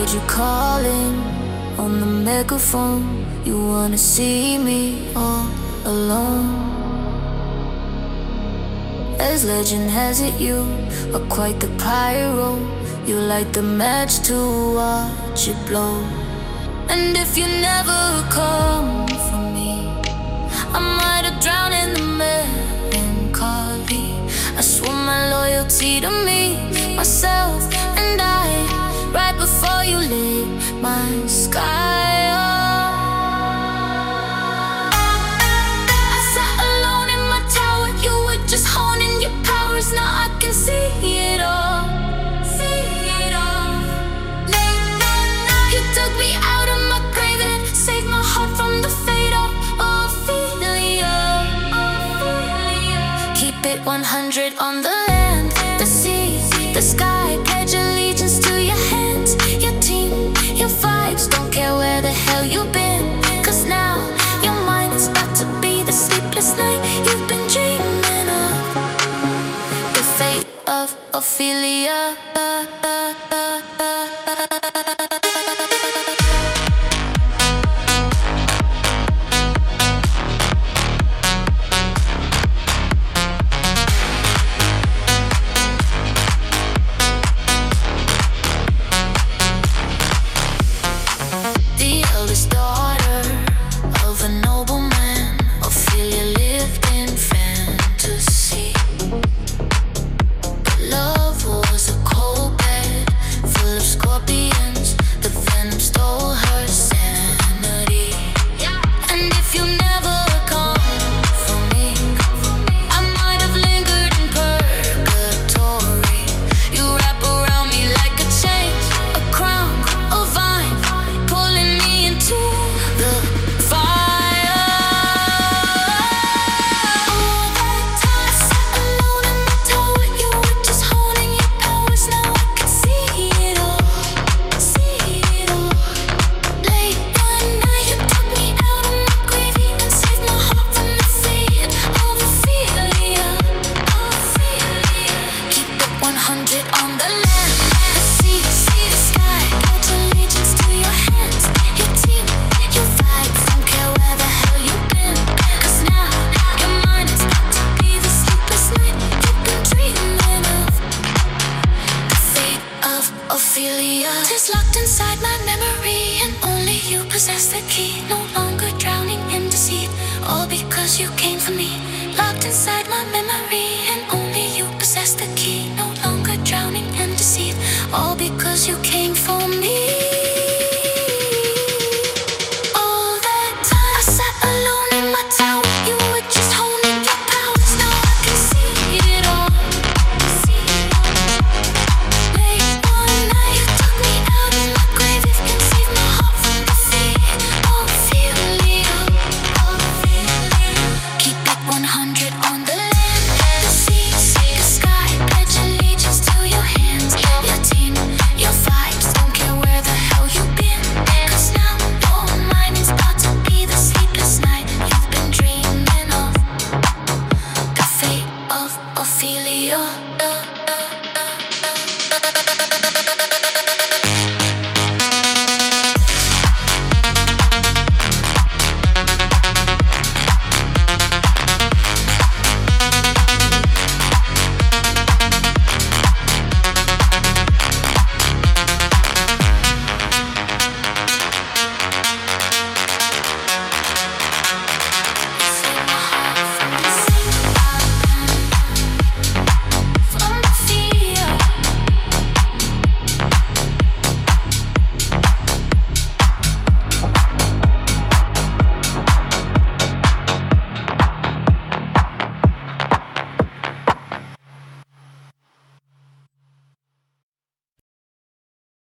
heard you calling on the megaphone. You wanna see me all alone. As legend has it, you are quite the pyro. You light the match to watch it blow. And if you never come for me, I might have drowned in the melancholy. I swore my loyalty to me, myself, and I. Right before you lit my sky up, I sat alone in my tower. You were just honing your powers. Now I can see it all. You took me out of my grave and saved my heart from the fate of Ophelia. Keep it 100 on the land, the sea, the sky. Pledge allegiance to your hands, your team, your vibes. Don't care where the hell you've been, 'cause now your mind is about to be the sleepless night you've been dreaming of. The fate of Ophelia. Ophelia, it's locked inside my memory, and only you possess the key. No longer drowning in deceit, all because you came for me. Locked inside my memory, and only you possess the key. No longer drowning in deceit, all because you came for me.